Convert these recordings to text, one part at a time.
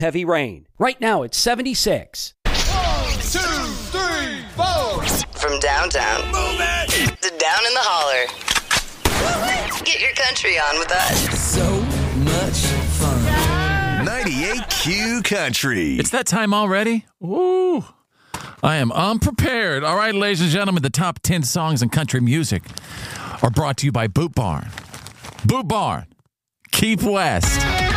heavy rain. Right now it's 76. 1, 2, 3, 4. From downtown to down in the holler. Get your country on with us. So much fun. 98Q Country. It's that time already? Ooh. I am unprepared. All right, ladies and gentlemen, the top 10 songs in country music are brought to you by Boot Barn. Boot Barn. Keep West.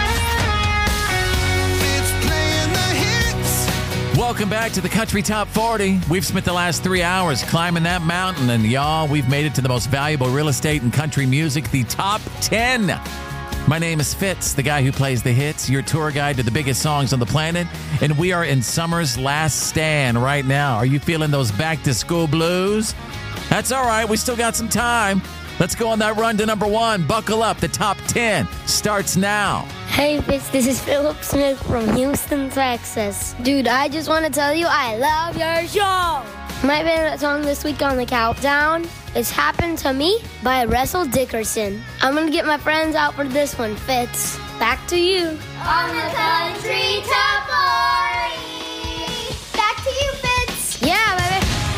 Welcome back to the Country Top 40. We've spent the last 3 hours climbing that mountain, and y'all, we've made it to the most valuable real estate and country music, the top 10. My name is Fitz, the guy who plays the hits, your tour guide to the biggest songs on the planet, and we are in summer's last stand right now. Are you feeling those back-to-school blues? That's all right. We still got some time. Let's go on that run to number 1. Buckle up. The top 10 starts now. Hey, Fitz, this is Philip Smith from Houston, Texas. Dude, I just want to tell you I love your show. My favorite song this week on the countdown is Happened to Me by Russell Dickerson. I'm going to get my friends out for this one, Fitz. Back to you. On the Country Top 40. Back to you, Fitz. Yeah, baby.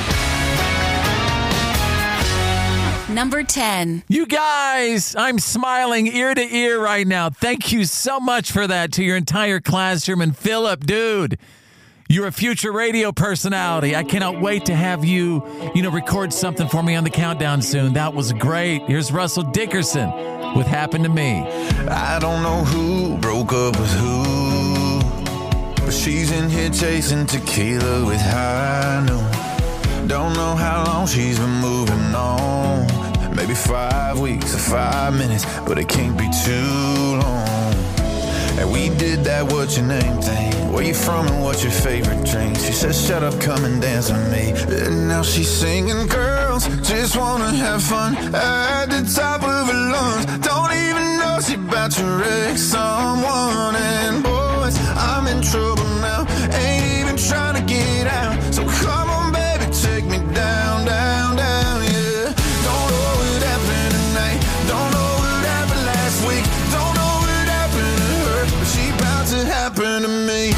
Number 10. You guys, I'm smiling ear to ear right now. Thank you so much for that to your entire classroom. And Philip, dude, you're a future radio personality. I cannot wait to have you, record something for me on the countdown soon. That was great. Here's Russell Dickerson with Happened to Me. I don't know who broke up with who, but she's in here chasing tequila with high noon. Don't know how long she's been moving on. Maybe 5 weeks or 5 minutes, but it can't be too long. And we did that what's your name thing. Where you from and what's your favorite drink? She said shut up, come and dance with me. And now she's singing, girls just wanna have fun at the top of her lungs. Don't even know she about to wreck someone. And boys, I'm in trouble now, ain't even trying to get out. So come on baby, take me down, down, down, yeah. Don't know what happened tonight, don't know what happened last week, don't know what happened to her, but she about to happen to me.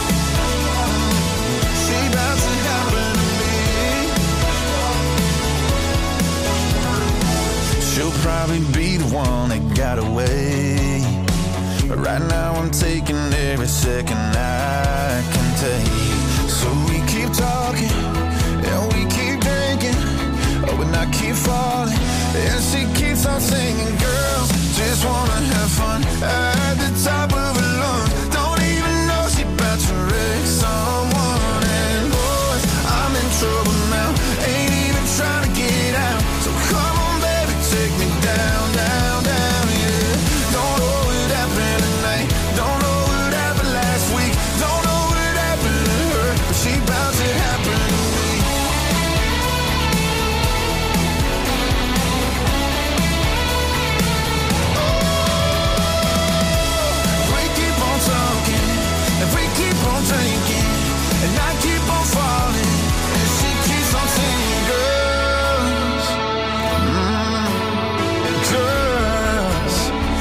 She about to happen to me. She'll probably be the one that got away, but right now I'm taking every second I can take. So we keep talking and we keep drinking, oh, and I keep falling, and she keeps on singing, girls just wanna have fun at the top of her lungs. Don't even know she about to wreck someone. And boys, I'm in trouble now, ain't even trying to get out. So come on baby, take me down, down, down, yeah. Don't know what happened tonight, don't know what happened last week, don't know what happened to her, but she about to happen to me. Drinking, and I keep on falling, and she keeps on singing, girls, girls,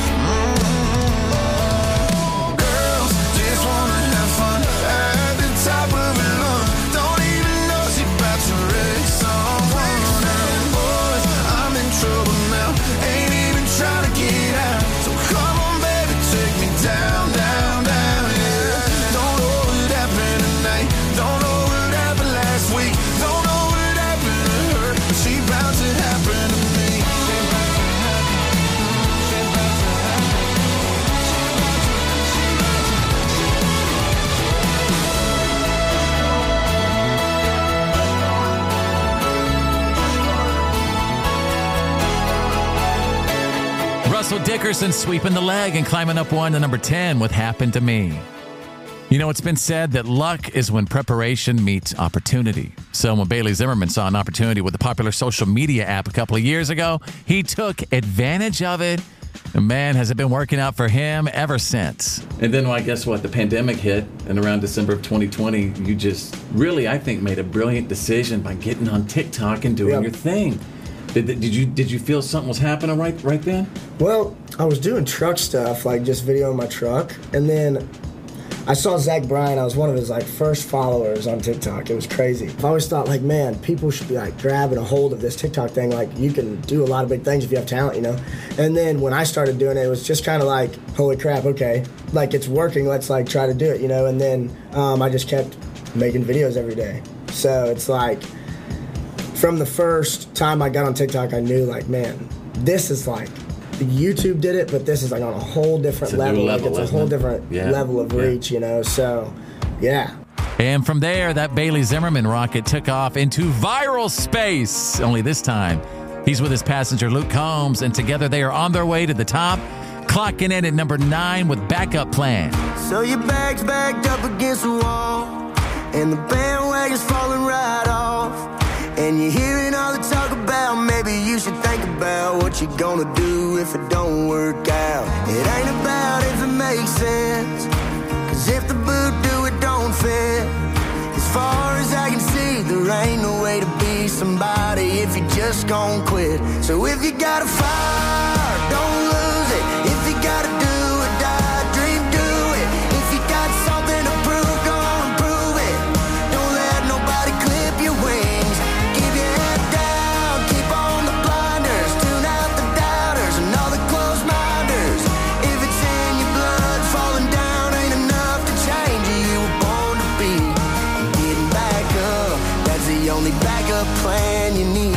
girls just wanna have fun at the top of her lungs. Don't even know she about to wreck someone. And boys, I'm in trouble now, ain't even trying to get out. So come on baby, take me down, down, down, yeah. Don't know what happened tonight, don't know what happened last week, don't know what happened to her, but she about to happen to me. Russell Dickerson sweeping the leg and climbing up 1 to number 10 with Happened to Me. You know, it's been said that luck is when preparation meets opportunity. So when Bailey Zimmerman saw an opportunity with the popular social media app a couple of years ago, he took advantage of it. And man, has it been working out for him ever since. And then, well, I guess what, the pandemic hit, and around December of 2020, you just really, I think, made a brilliant decision by getting on TikTok and doing your thing. Did you feel something was happening right then? Well, I was doing truck stuff, like just videoing my truck, and then I saw Zach Bryan. I was one of his like first followers on TikTok. It was crazy. I always thought like, man, people should be like grabbing a hold of this TikTok thing. Like you can do a lot of big things if you have talent, you know? And then when I started doing it, it was just kind of like, holy crap, okay. Like it's working, let's like try to do it, you know? And then I just kept making videos every day. So it's like, from the first time I got on TikTok, I knew like, man, this is like, YouTube did it, but this is like on a whole different level. Like it's a whole different level of reach, you know? So, yeah. And from there, that Bailey Zimmerman rocket took off into viral space. Only this time, he's with his passenger, Luke Combs, and together they are on their way to the top, clocking in at number 9 with Backup Plan. So your bag's backed up against the wall, and the bandwagon's falling right off. And you're hearing all the talk about maybe you should think about what you're gonna do if it don't work out. It ain't about if it makes sense, 'cause if the boot do it don't fit. As far as I can see, there ain't no way to be somebody if you just gon' quit. So if you got a fire, don't lose it. If you gotta do or die, dream, do it. If you got something to prove, go on and prove it. Don't let nobody clip your wings. Plan you need.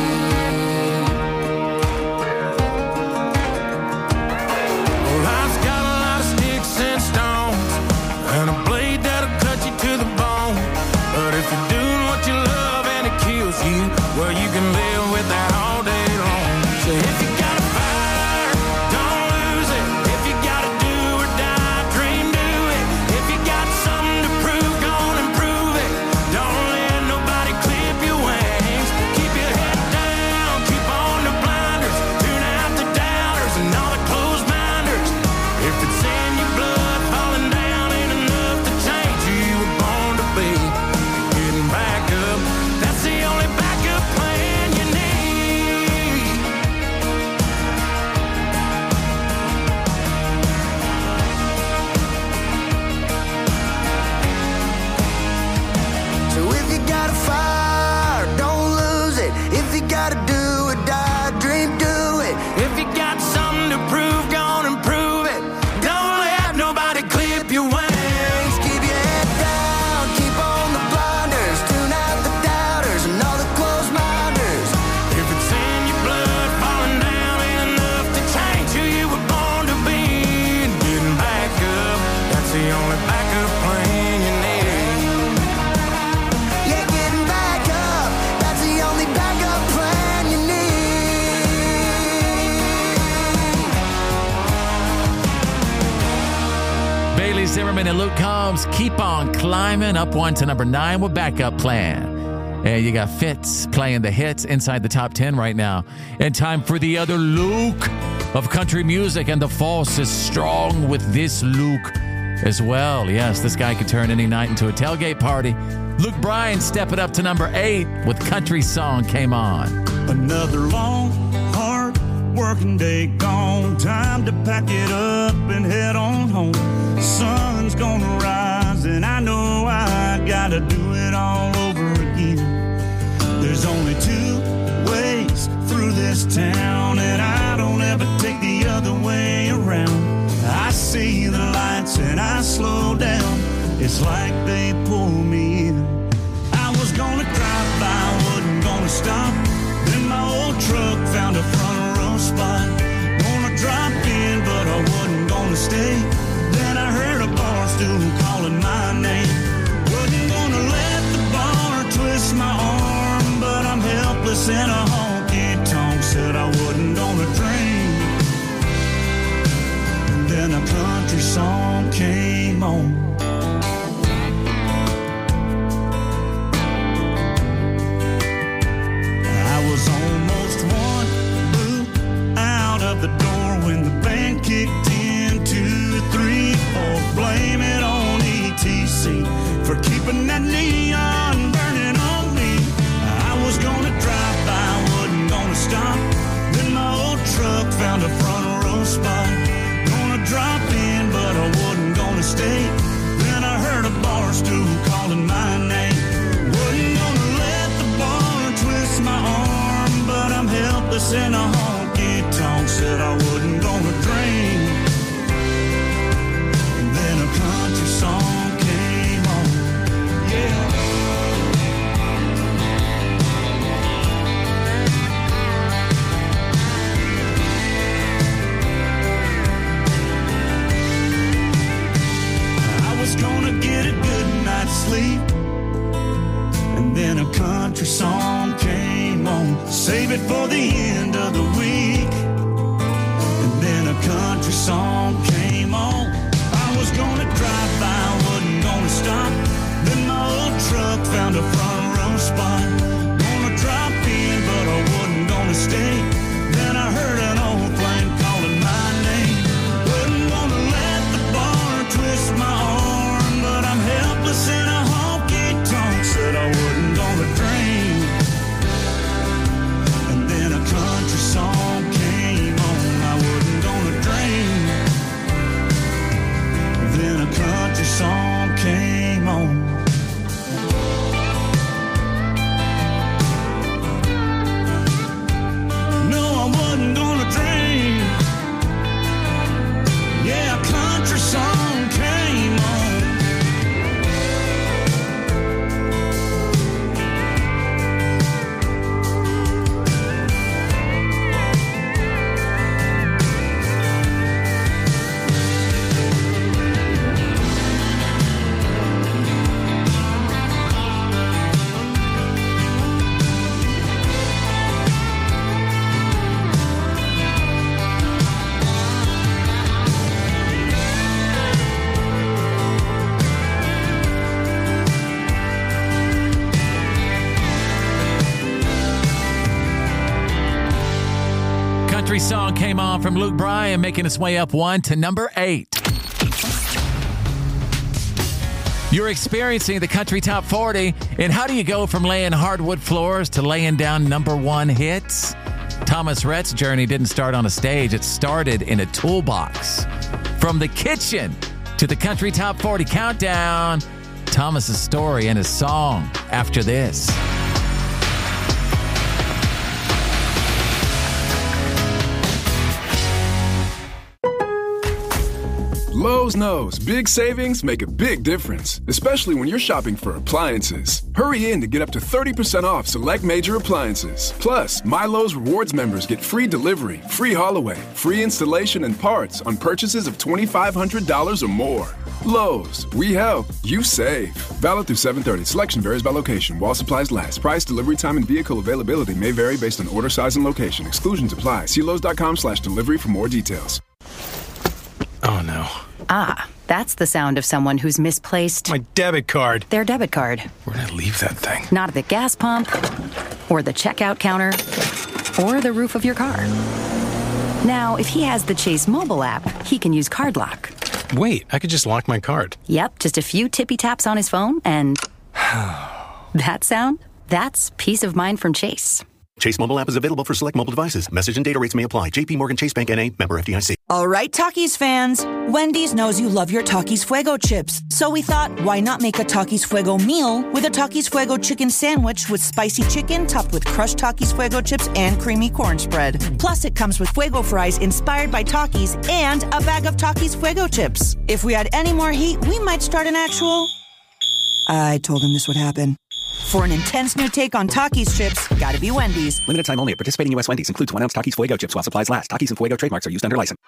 Well, life's got a lot of sticks and stones, and a blade that'll cut you to the bone. But if you're doing what you love and it kills you, well, you can live with that all day long. So if you got a fire, don't lose it. If you gotta do or die, dream, do it. If you got something to prove, go on and prove it. Don't let nobody clip your wings. Keep your head down, keep on the blinders. Tune out the doubters and all the closed minders. If it's in your blood, falling down ain't enough to change who you were born to be. Getting back up, that's the only backup plan you need. So if you got a fire, don't lose it. If you gotta do or die, dream, do it. If you got something to prove, go on and prove it. Don't let nobody clip your wings. Keep your head down, keep on the blinders. Tune out the doubters and all the closed minders. If it's in your blood, falling down ain't enough to change who you were born to be. And getting back up, that's the only backup plan you need. Yeah, getting back up, that's the only backup plan you need. Bailey Zimmerman and Luke Combs keep on climbing up one to number 9 with Backup Plan. And you got Fitz playing the hits inside the top 10 right now. And time for the other Luke of country music. And the force is strong with this Luke as well. Yes, this guy could turn any night into a tailgate party. Luke Bryan stepping up to number 8 with Country Song Came On. Another long, hard working day gone. Time to pack it up and head on home. Sun's gonna rise and I know I gotta do it all over again. There's only 2 ways through this town, and I don't ever take the other way around. I see the lights and I slow down. It's like they pull me in. I was gonna drive by, wasn't gonna stop. Then my old truck found a front row spot. Gonna drop in, but I wasn't gonna stay. Then I heard a bar stool calling my name. Wasn't gonna let the bar twist my arm, but I'm helpless in a honky-tonk. Said I wasn't gonna drink. And then a country song came on. I was almost 1 boot out of the door when the band kicked in. 2, 3, 4, blame it on ETC for keeping that neon burning on me. I was gonna drive by, wasn't gonna stop. Then my old truck found a front row spot. Gonna drop in, but I wasn't gonna stay. country song came on. Save it for the end of the week. And then a country song came on. I was gonna drive by, wasn't gonna stop. Then my old truck found a front row spot. Gonna drop in, but I wasn't gonna stay. Then I heard an old flame calling my name. Wouldn't wanna let the bar twist my arm, but I'm helpless in a honky-tonk. Said I wasn't gonna drink. And then a country song came on. I wasn't gonna drink. Then a country song came on. No, I wasn't gonna drink. Yeah, a country song came on. Country song came on from Luke Bryan, making its way up 1 to number 8. You're experiencing the Country Top 40, and how do you go from laying hardwood floors to laying down number 1 hits? Thomas Rhett's journey didn't start on a stage. It started in a toolbox. From the kitchen to the Country Top 40 countdown, Thomas's story and his song after this. Lowe's knows big savings make a big difference, especially when you're shopping for appliances. Hurry in to get up to 30% off select major appliances. Plus, My Lowe's Rewards members get free delivery, free haul away, free installation and parts on purchases of $2,500 or more. Lowe's, we help, you save. Valid through 7/30. Selection varies by location. While supplies last. Price, delivery time, and vehicle availability may vary based on order size and location. Exclusions apply. See Lowes.com/delivery for more details. Oh, no. Ah, that's the sound of someone who's misplaced my debit card. Their debit card. Where'd I leave that thing? Not at the gas pump, or the checkout counter, or the roof of your car. Now, if he has the Chase mobile app, he can use Card Lock. Wait, I could just lock my card. Yep, just a few tippy taps on his phone, and that sound? That's peace of mind from Chase. Chase mobile app is available for select mobile devices. Message and data rates may apply. JP Morgan Chase Bank N.A. member FDIC. All right, Takis fans. Wendy's knows you love your Takis Fuego chips. So we thought, why not make a Takis Fuego meal with a Takis Fuego chicken sandwich with spicy chicken topped with crushed Takis Fuego chips and creamy corn spread. Plus, it comes with Fuego fries inspired by Takis and a bag of Takis Fuego chips. If we had any more heat, we might start an actual... I told him this would happen. For an intense new take on Takis chips, gotta be Wendy's. Limited time only at participating U.S. Wendy's. Includes 1-ounce Takis Fuego chips while supplies last. Takis and Fuego trademarks are used under license.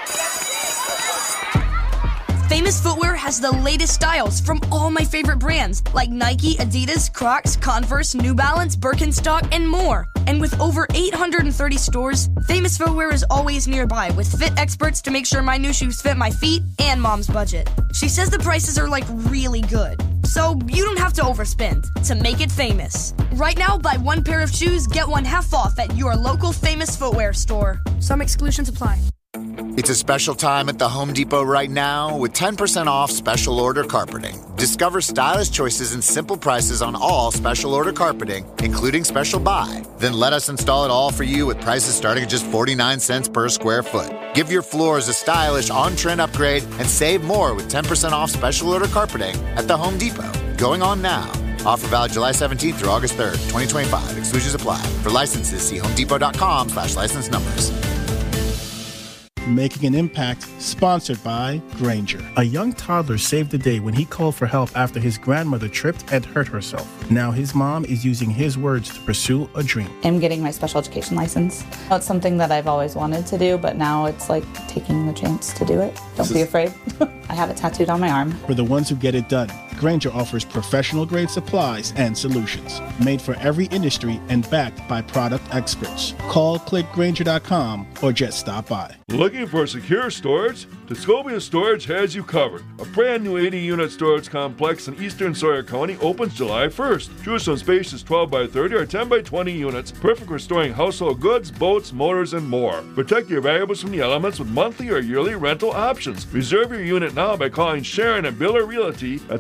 Famous Footwear has the latest styles from all my favorite brands like Nike, Adidas, Crocs, Converse, New Balance, Birkenstock, and more. And with over 830 stores, Famous Footwear is always nearby with fit experts to make sure my new shoes fit my feet and mom's budget. She says the prices are like really good, so you don't have to overspend to make it famous. Right now, buy one pair of shoes, get one half off at your local Famous Footwear store. Some exclusions apply. It's a special time at the Home Depot right now with 10% off special order carpeting. Discover stylish choices and simple prices on all special order carpeting, including special buy. Then let us install it all for you with prices starting at just 49 cents per square foot. Give your floors a stylish on-trend upgrade and save more with 10% off special order carpeting at the Home Depot. Going on now. Offer valid July 17th through August 3rd, 2025. Exclusions apply. For licenses, see homedepot.com/license numbers. Making an Impact, sponsored by Grainger. A young toddler saved the day when he called for help after his grandmother tripped and hurt herself. Now his mom is using his words to pursue a dream. I'm getting my special education license. It's something that I've always wanted to do, but now it's like taking the chance to do it. Don't be afraid. I have it tattooed on my arm. For the ones who get it done, Grainger offers professional-grade supplies and solutions made for every industry and backed by product experts. Call clickgrainger.com or just stop by. Looking for secure storage? Tuscobia Storage has you covered. A brand new 80-unit storage complex in eastern Sawyer County opens July 1st. Choose some spacious 12 by 30 or 10 by 20 units, perfect for storing household goods, boats, motors, and more. Protect your valuables from the elements with monthly or yearly rental options. Reserve your unit now by calling Sharon and Biller Realty at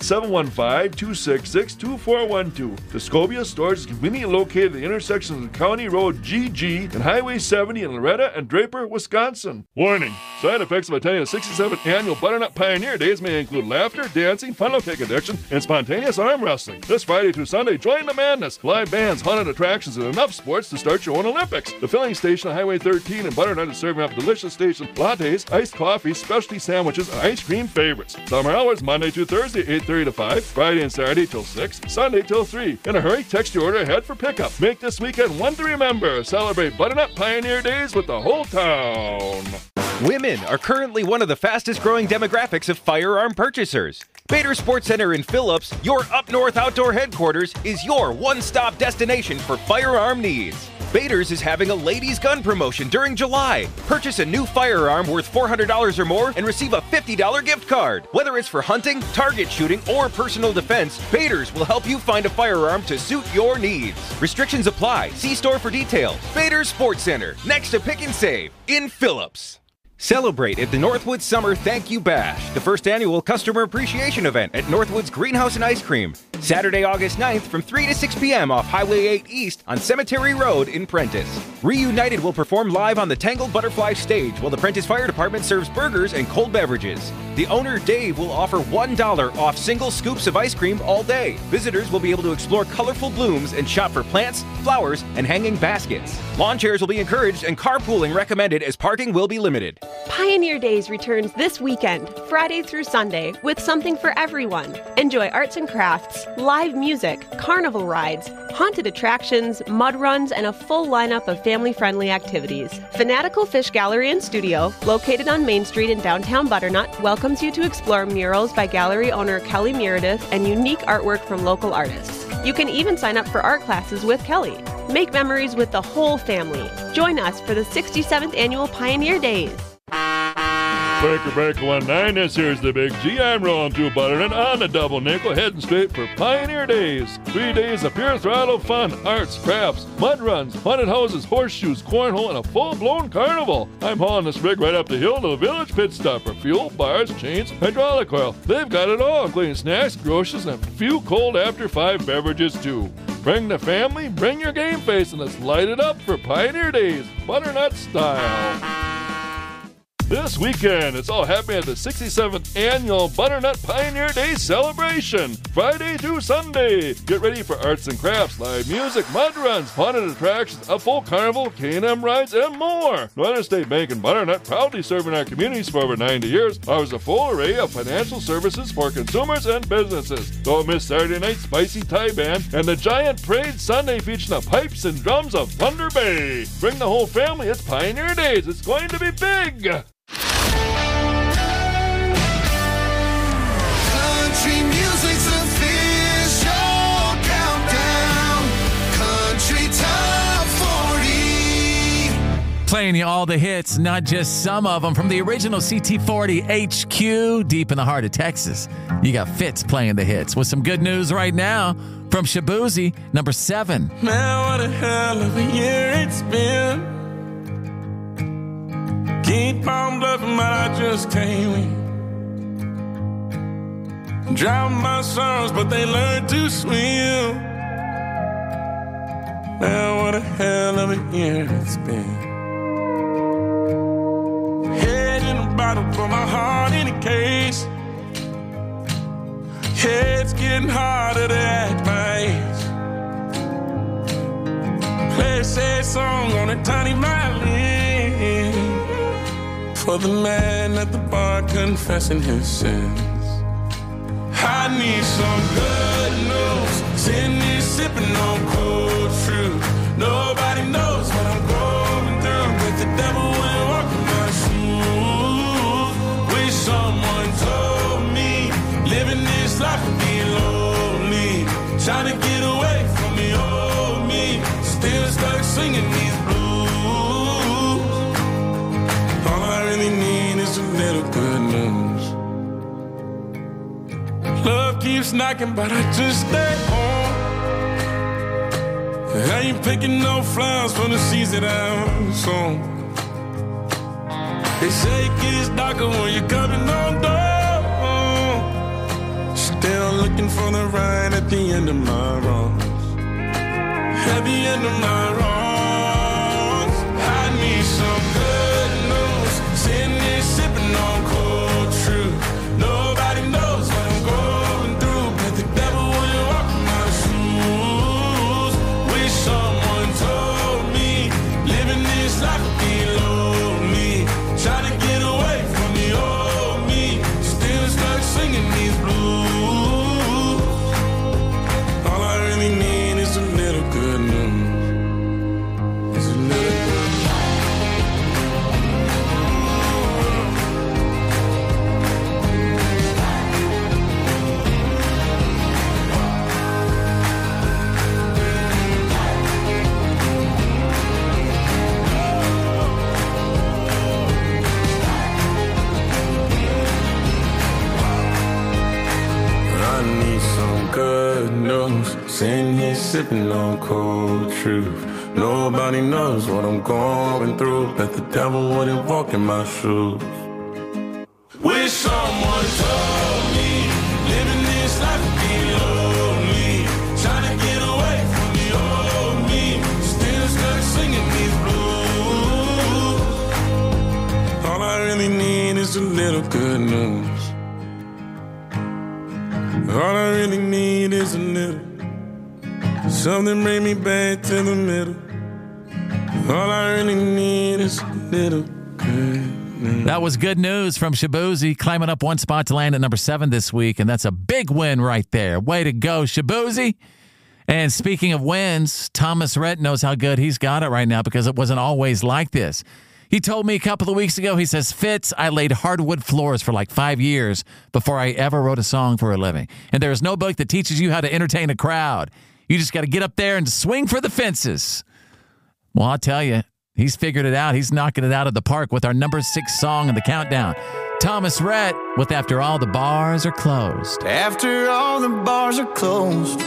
715-266-2412. Tuscobia Storage is conveniently located at the intersection of County Road GG and Highway 70 in Loretta and Draper, Wisconsin. Warning! Side effects of attending the 67th Annual Butternut Pioneer Days may include laughter, dancing, funnel cake addiction, and spontaneous arm wrestling. This Friday through Sunday, join the madness. Live bands, haunted attractions, and enough sports to start your own Olympics. The filling station on Highway 13 in Butternut is serving up delicious station lattes, iced coffee, specialty sandwiches, and ice cream favorites. Summer hours Monday through Thursday, 8:30 to 5, Friday and Saturday till 6, Sunday till 3. In a hurry, text your order ahead for pickup. Make this weekend one to remember. Celebrate Butternut Pioneer Days with the whole town. Women are currently one of the fastest growing demographics of firearm purchasers. Bader Sports Center in Phillips, your up north outdoor headquarters, is your one-stop destination for firearm needs. Bader's is having a ladies' gun promotion during July. Purchase a new firearm worth $400 or more and receive a $50 gift card. Whether it's for hunting, target shooting, or personal defense, Bader's will help you find a firearm to suit your needs. Restrictions apply. See store for details. Bader's Sports Center, next to Pick and Save, in Phillips. Celebrate at the Northwoods Summer Thank You Bash, the first annual customer appreciation event at Northwoods Greenhouse and Ice Cream. Saturday, August 9th from 3 to 6 p.m. off Highway 8 East on Cemetery Road in Prentice. Reunited will perform live on the Tangled Butterfly stage while the Prentice Fire Department serves burgers and cold beverages. The owner, Dave, will offer $1 off single scoops of ice cream all day. Visitors will be able to explore colorful blooms and shop for plants, flowers, and hanging baskets. Lawn chairs will be encouraged and carpooling recommended as parking will be limited. Pioneer Days returns this weekend, Friday through Sunday, with something for everyone. Enjoy arts and crafts, live music, carnival rides, haunted attractions, mud runs, and a full lineup of family-friendly activities. Fanatical Fish Gallery and Studio, located on Main Street in downtown Butternut, welcomes you to explore murals by gallery owner Kelly Meredith and unique artwork from local artists. You can even sign up for art classes with Kelly. Make memories with the whole family. Join us for the 67th Annual Pioneer Days. Breaker 19, this here's the Big G. I'm rolling through Butternut on the double nickel, heading straight for Pioneer Days. 3 days of pure throttle fun, arts, crafts, mud runs, haunted houses, horseshoes, cornhole, and a full-blown carnival. I'm hauling this rig right up the hill to the village pit stop for fuel, bars, chains, hydraulic oil. They've got it all, including snacks, groceries, and a few cold after 5 beverages too. Bring the family, bring your game face, and let's light it up for Pioneer Days, Butternut style. This weekend, it's all happening at the 67th Annual Butternut Pioneer Day celebration, Friday through Sunday. Get ready for arts and crafts, live music, mud runs, haunted attractions, a full carnival, K&M rides, and more. Northern State Bank in Butternut, proudly serving our communities for over 90 years, offers a full array of financial services for consumers and businesses. Don't miss Saturday night Spicy Thai Band and the Giant Parade Sunday featuring the pipes and drums of Thunder Bay. Bring the whole family, it's Pioneer Days. It's going to be big. Country music's official countdown. Country Top 40. Playing you all the hits, not just some of them, from the original CT40 HQ deep in the heart of Texas. You got Fitz playing the hits with some good news right now from Shabuzi, number 7. Man, what a hell of a year it's been. Keep on bluffing, but I just can't win. Drown my sorrows, but they learn to swim. Man, what a hell of a year it's been. Head in a bottle, put my heart in a case. Yeah, it's getting harder to act my age. Play a sad song on a tiny violin for the man at the bar confessing his sins. I need some good news. Sitting here sipping on cold fruit. Nobody knows what I'm going through. With the devil and walking my shoes. Wish someone told me living this life would be Trying to get away from the old me. Still stuck singing these blues. All I really need is a little good news. Love keeps knocking, but I just stay home. I ain't picking no flowers from the seeds that I'm sown. They say it gets darker when you're coming on door. Still looking for the right at the end of my wrongs. At the end of my wrongs, I need some good news. Sitting here sipping on cold truth. Nobody knows what I'm going through, but the devil wouldn't walk in my shoes. Wish someone told me living this life would be lonely. Trying to get away from the old me. Still stuck singing these blues. All I really need is a little good news. It's a little good news. Sitting here sipping on cold truth. Nobody knows what I'm going through, but the devil wouldn't walk in my shoes. Wish someone told me living this life would be lonely. Trying to get away from the old me. Still stuck singing these blues. All I really need is a little good news. All I really need is a little. Something bring me back to the middle. All I really need is a little good news. That was Good News from Shaboozey, climbing up one spot to land at number 7 this week, and that's a big win right there. Way to go, Shaboozey. And speaking of wins, Thomas Rhett knows how good he's got it right now because it wasn't always like this. He told me a couple of weeks ago, he says, Fitz, I laid hardwood floors for like 5 years before I ever wrote a song for a living. And there is no book that teaches you how to entertain a crowd. You just got to get up there and swing for the fences. Well, I'll tell you, he's figured it out. He's knocking it out of the park with our number 6 song in the countdown. Thomas Rhett with After All the Bars Are Closed. After all the bars are closed,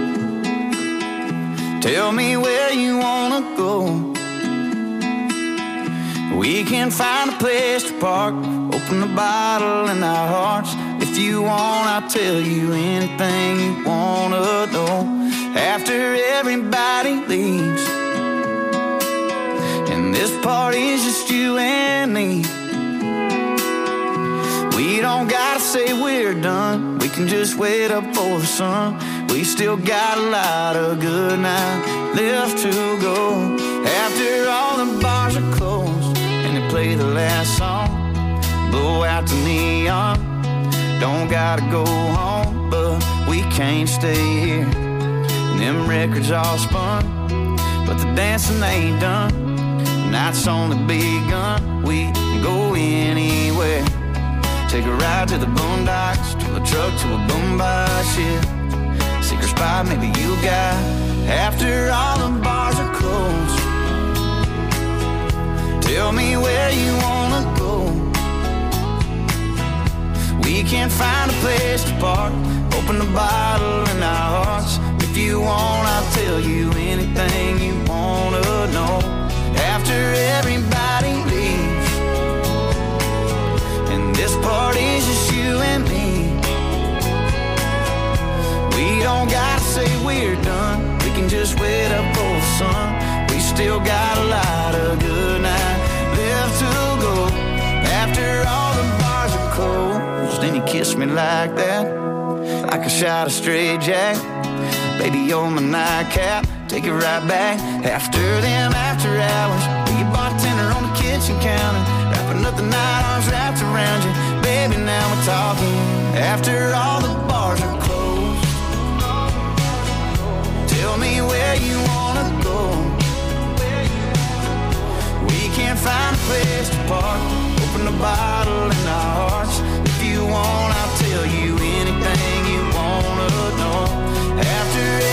tell me where you want to go. We can find a place to park, open the bottle in our hearts. If you want, I'll tell you anything you want to know. After everybody leaves, and this party's just you and me, we don't gotta say we're done. We can just wait up for the sun. We still got a lot of good night left to go. After all the bars are closed and they play the last song, blow out the neon. Don't gotta go home, but we can't stay here. And them records all spun, but the dancing ain't done. The night's only begun. We can go anywhere. Take a ride to the boondocks, to a truck, to a boombox, yeah. Secret spot maybe you got. After all the bars are closed, tell me where you wanna go. We can find a place to park, open the bottle in our hearts. If you want, I'll tell you anything you wanna know. After everybody leaves, and this party's just you and me, we don't gotta say we're done. We can just wait up for the sun. We still got a lot of good night left to go. After all the bars are closed, then you kiss me like that, like a shot of straight jack. Baby, you're my nightcap, take it right back. After them after hours, be a bartender on the kitchen counter, wrapping up the night, arms wrapped around you. Baby, now we're talking. After all the bars are closed, tell me where you wanna go. We can't find a place to park, open the bottle in our hearts. If you want, I'll tell you anything you wanna know. After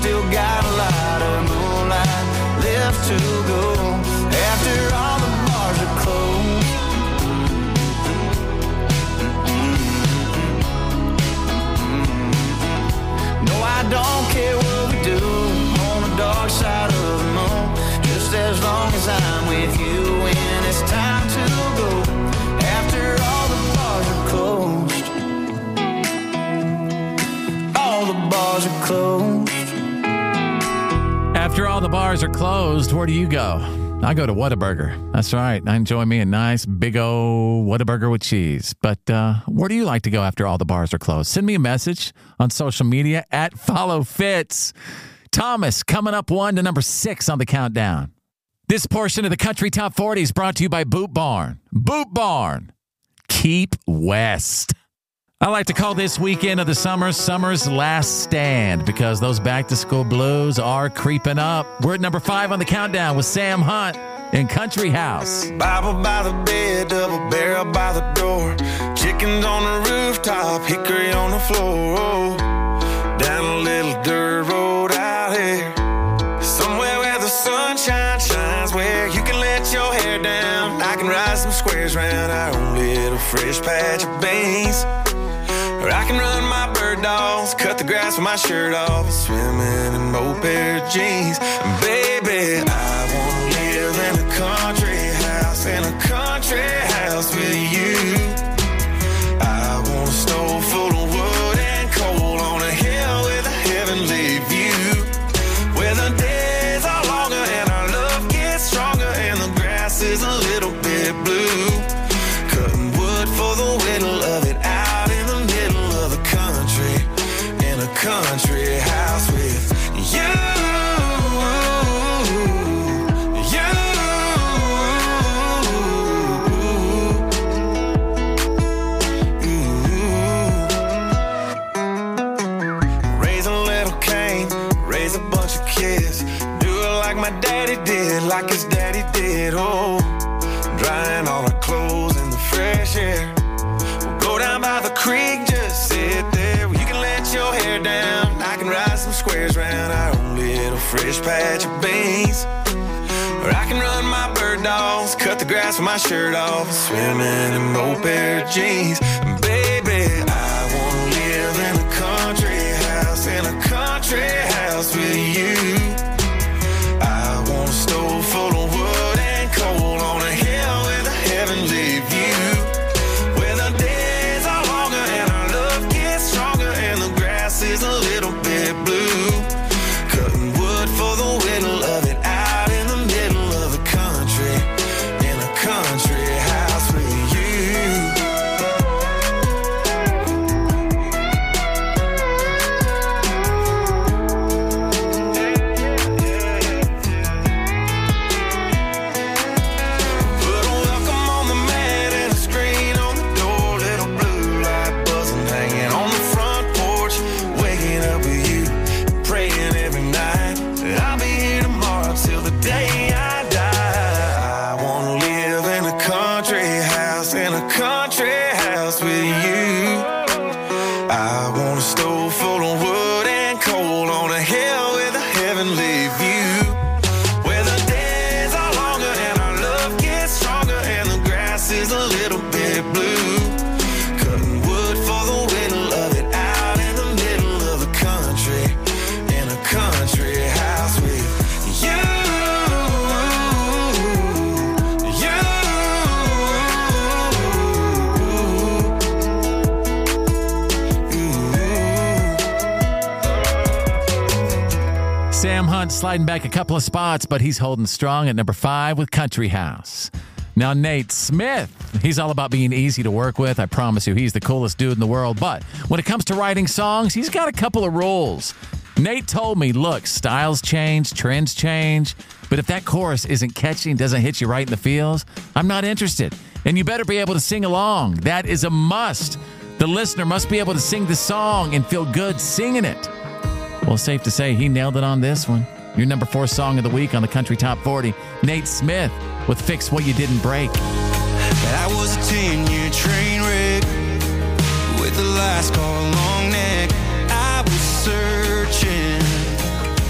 still got a lot of moonlight left to go. After all the bars are closed. No, I don't care what we do on the dark side of the moon, just as long as I'm with you when it's time to go. After all the bars are closed. All the bars are closed. After all the bars are closed, where do you go? I go to Whataburger. That's right. I enjoy me a nice big old Whataburger with cheese. But where do you like to go after all the bars are closed? Send me a message on social media at FollowFitz. Thomas coming up 1 to number 6 on the countdown. This portion of the Country Top 40 is brought to you by Boot Barn. Boot Barn. Keep West. I like to call this weekend of the summer's last stand, because those back-to-school blues are creeping up. We're at number 5 on the countdown with Sam Hunt in Country House. Bible by the bed, double barrel by the door. Chickens on the rooftop, hickory on the floor. Down a little dirt road out here, somewhere where the sunshine shines, where you can let your hair down. I can ride some squares round our own little fresh patch of beans. Or I can run my bird dogs, cut the grass with my shirt off, swimming in both pair of jeans. And baby, I wanna live in a country house, with you. I want a stove full of wood and coal on a hill with a heavenly view, where the days are longer and our love gets stronger and the grass is a little bit blue. Cutting wood for the whittle of it out in the middle of the country, in a country house with you. Raise a little cane, raise a bunch of kids, do it like my daddy did, like his daddy did. Oh, drying all our clothes in the fresh air. We'll go down by the creek, just sit there. You can let your hair down, I can ride some squares round our own little fresh patch of beans. Or I can run my bird dogs, cut the grass with my shirt off, swimming in both pair of jeans. And baby, I wanna live in a country house with you. I want a stove full of wood and coal on a hill with a heavenly view, where the days are longer and our love gets stronger and the grass is a little bit blue. Cutting wood for the whittle of it out in the middle of the country, in a country house with you. Put a welcome on the mat and a screen on the door, little blue light buzzing, hanging on the front porch, waking up with you, praying every night that I'll be here tomorrow till the day I die. I wanna live in a country house with you. I want a stove full of wood and coal on a hill with a heavenly view, where the days are longer and our love gets stronger and the grass is a little bit blue. Cutting wood for the whittle of it out in the middle of the country, in a country house with you. Sam Hunt sliding back a couple of spots, but he's holding strong at number 5 with Country House. Now, Nate Smith, he's all about being easy to work with. I promise you, he's the coolest dude in the world. But when it comes to writing songs, he's got a couple of rules. Nate told me, look, styles change, trends change, but if that chorus isn't catchy and doesn't hit you right in the feels, I'm not interested. And you better be able to sing along. That is a must. The listener must be able to sing the song and feel good singing it. Well, safe to say he nailed it on this one. Your number 4 song of the week on the Country Top 40, Nate Smith with Fix What You Didn't Break. I was a 10-year train wreck with the last call long neck. I was searching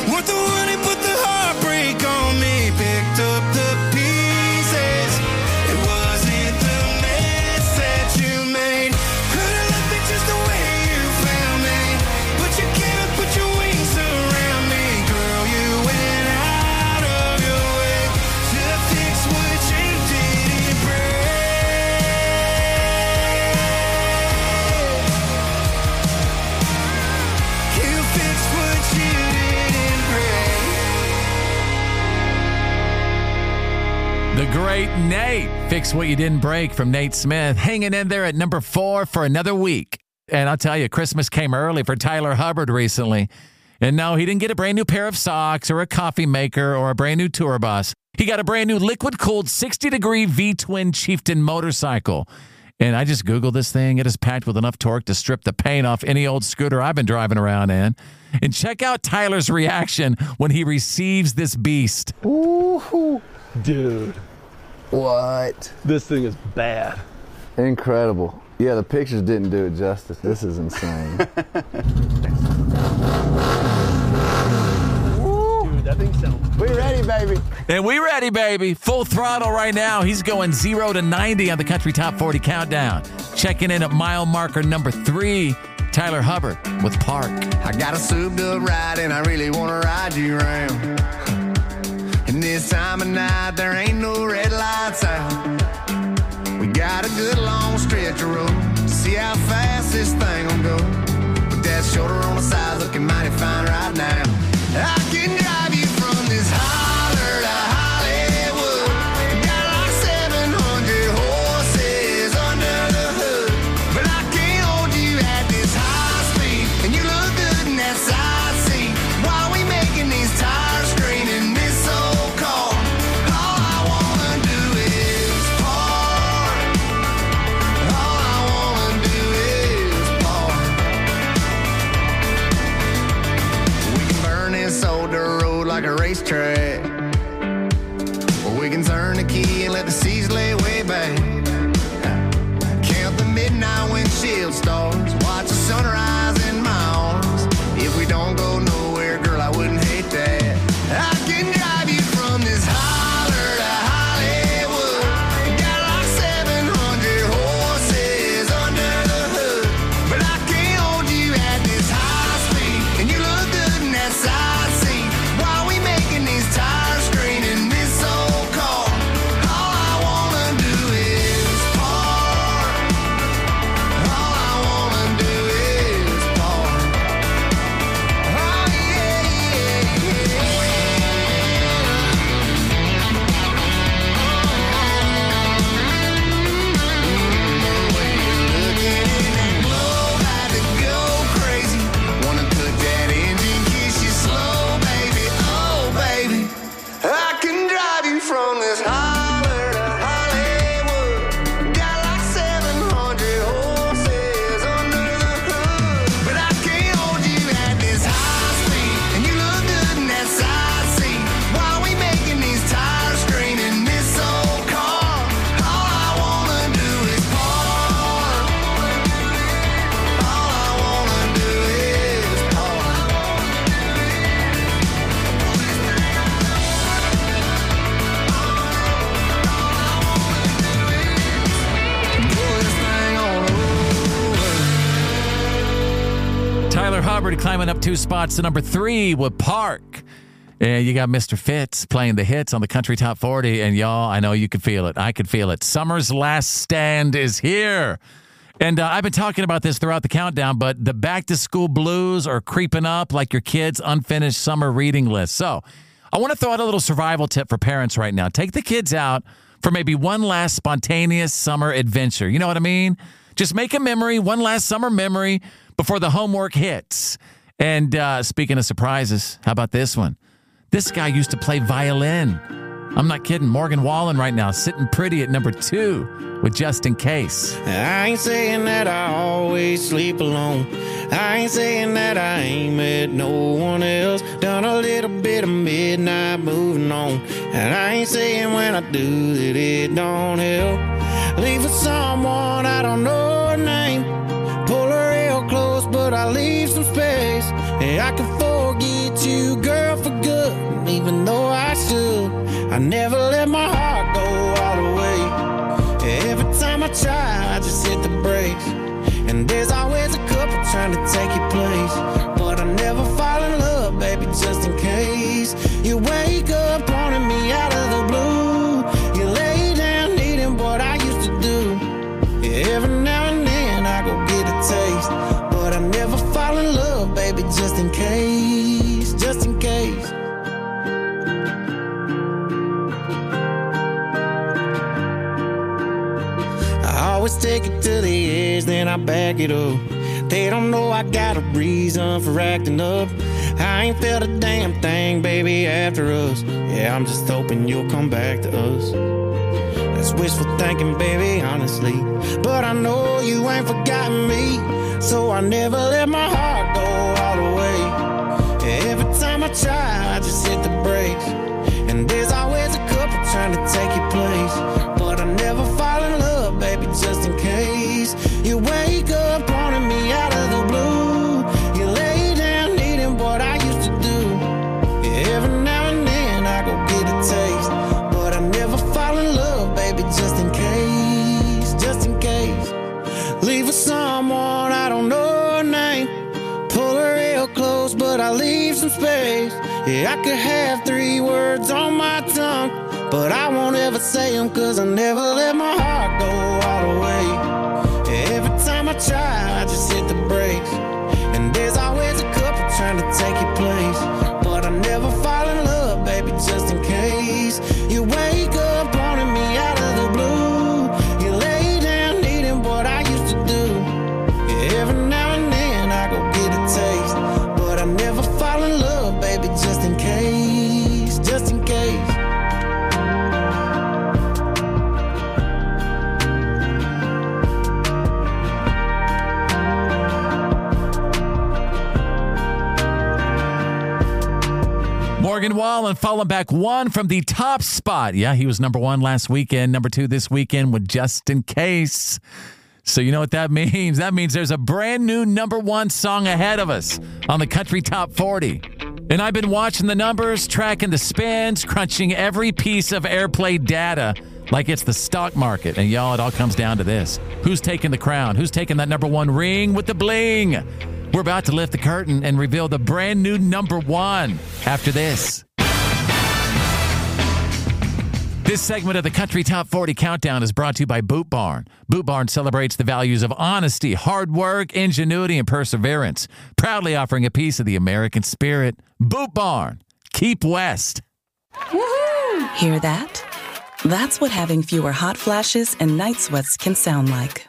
Want the one who put the heartbreak on me, picked up the pieces. It wasn't the mess that you made. Could've left it just the way you found me, but you came and put your wings around me. Girl, you went out of your way to fix what you didn't break. You fixed what you didn't break. The great Nate. Fix What You Didn't Break from Nate Smith. Hanging in there at number 4 for another week. And I'll tell you, Christmas came early for Tyler Hubbard recently. And no, he didn't get a brand new pair of socks or a coffee maker or a brand new tour bus. He got a brand new liquid-cooled 60-degree V-twin Chieftain motorcycle. And I just Googled this thing. It is packed with enough torque to strip the paint off any old scooter I've been driving around in. And check out Tyler's reaction when he receives this beast. Ooh, dude. What? This thing is bad. Incredible. Yeah, the pictures didn't do it justice. This is insane. Dude, that thing sounds... We ready, baby. And we ready, baby. Full throttle right now. He's going 0 to 90 on the Country Top 40 Countdown. Checking in at mile marker number 3, Tyler Hubbard with Park. I got a souped up ride and I really want to ride you around. And this time of night there ain't no red lights out. We got a good long stretch of road to see how fast this thing will go. With that shoulder on the side looking mighty fine right now. I can drive you from this holler to Hollywood. Got like 700 horses under the hood. But I can't hold you at this high speed. And you look good in that side seat. While we making these tires scream in this old car. All I wanna do is park. All I wanna do is park. We can burn this old dirt road like a racetrack. Or we can turn the key and let the seas lay way back. Count the midnight windshield stars. Watch the sunrise in my arms. If we don't go nowhere, girl, I wouldn't hate that. I can drive you from this holler to Hollywood. Got like 700 horses under the hood. But I can't hold you at this high speed. And you look good in that side seat. While we making these tires scream in this old car. All I wanna do is park. All I wanna do is park. Oh yeah, yeah, yeah. Looking in that glow, about to go crazy. Wanna cook that engine, kiss you slow, baby. Oh, baby. I can drive you from this holler to Hollywood. Got like 700 horses under the hood. But I can't hold you at this high speed. And you look good in that side seat. While we making these tires scream in this old car. All I wanna do is park. All I wanna do is park. Pull this thing on over. Tyler Hubbard climbing up 2 spots to number 3 with Park. And you got Mr. Fitz playing the hits on the Country Top 40. And y'all, I know you can feel it. I can feel it. Summer's last stand is here. And I've been talking about this throughout the countdown, but the back-to-school blues are creeping up like your kid's unfinished summer reading list. So I want to throw out a little survival tip for parents right now. Take the kids out for maybe one last spontaneous summer adventure. You know what I mean? Just make a memory, one last summer memory before the homework hits. And speaking of surprises, how about this one? This guy used to play violin. I'm not kidding. Morgan Wallen right now, sitting pretty at number 2 with Just In Case. I ain't saying that I always sleep alone. I ain't saying that I ain't met no one else. Done a little bit of midnight moving on. And I ain't saying when I do that it don't help. Leave with someone I don't know her name. Pull her real close, but I leave some space. And I can forget you, girl, I never let my heart go all the way. Every time I try, I just hit the brakes. And there's always a couple trying to take your place. But I never fall in love, baby, just in case. You wake up wanting me out of the blue. You lay down needing what I used to do. Every now and then I go get a taste. But I never fall in love, baby, just in case. Just in case. I always take it to the edge, then I back it up. They don't know I got a reason for acting up. I ain't felt a damn thing, baby, after us. Yeah, I'm just hoping you'll come back to us. That's wishful thinking, baby, honestly. But I know you ain't forgotten me. So I never let my heart go all the way. Every time I try, I just hit the brakes. And there's always a couple trying to take your place. But I never fall in love, baby, just in case. You wake up wanting me out of the blue. You lay down needing what I used to do. Every now and then I go get a taste. But I never fall in love, baby, just in case. Just in case. Leave with someone, I don't know her name. Pull her real close, but I leave some space. Yeah, I could have 3 words on my tongue, but I won't ever say them, cause I never let my heart go all the way. Every time I try, I just hit the brakes. And there's always a couple trying to take your place. But I never fall in love, baby, just in case. You wake up wanting me out of the blue. You lay down needing what I used to do. Every now and then I go get a taste. But I never fall in love, baby, just in case. Just in case. Morgan Wallen falling back 1 from the top spot. Yeah, he was number 1 last weekend, number 2 this weekend with Just in Case. So you know what that means? That means there's a brand new number 1 song ahead of us on the Country Top 40. And I've been watching the numbers, tracking the spins, crunching every piece of airplay data like it's the stock market. And y'all, it all comes down to this. Who's taking the crown? Who's taking that number 1 ring with the bling? We're about to lift the curtain and reveal the brand new number 1 after this. This segment of the Country Top 40 Countdown is brought to you by Boot Barn. Boot Barn celebrates the values of honesty, hard work, ingenuity, and perseverance, proudly offering a piece of the American spirit. Boot Barn. Keep West. Woohoo! Hear that? That's what having fewer hot flashes and night sweats can sound like.